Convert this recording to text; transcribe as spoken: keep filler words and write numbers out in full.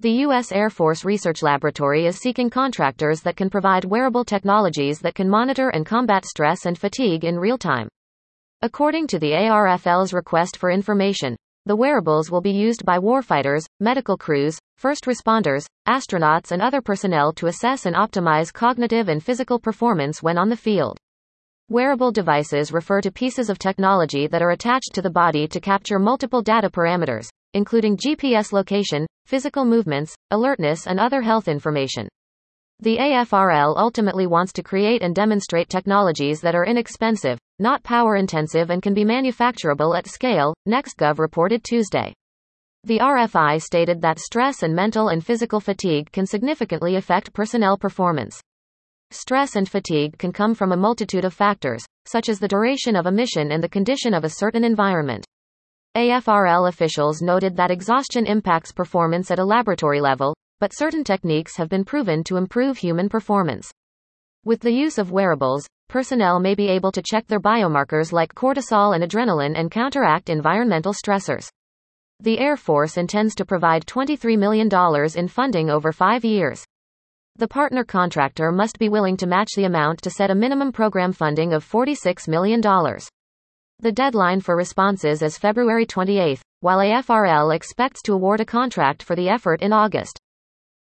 The U S Air Force Research Laboratory is seeking contractors that can provide wearable technologies that can monitor and combat stress and fatigue in real time. According to the A R F L's request for information, the wearables will be used by warfighters, medical crews, first responders, astronauts, and other personnel to assess and optimize cognitive and physical performance when on the field. Wearable devices refer to pieces of technology that are attached to the body to capture multiple data parameters, including G P S location, physical movements, alertness, and other health information. The A F R L ultimately wants to create and demonstrate technologies that are inexpensive, not power-intensive, and can be manufacturable at scale, NextGov reported Tuesday. The R F I stated that stress and mental and physical fatigue can significantly affect personnel performance. Stress and fatigue can come from a multitude of factors, such as the duration of a mission and the condition of a certain environment. A F R L officials noted that exhaustion impacts performance at a laboratory level, but certain techniques have been proven to improve human performance. With the use of wearables, personnel may be able to check their biomarkers like cortisol and adrenaline and counteract environmental stressors. The Air Force intends to provide twenty-three million dollars in funding over five years. The partner contractor must be willing to match the amount to set a minimum program funding of forty-six million dollars. The deadline for responses is February twenty-eighth, while A F R L expects to award a contract for the effort in August.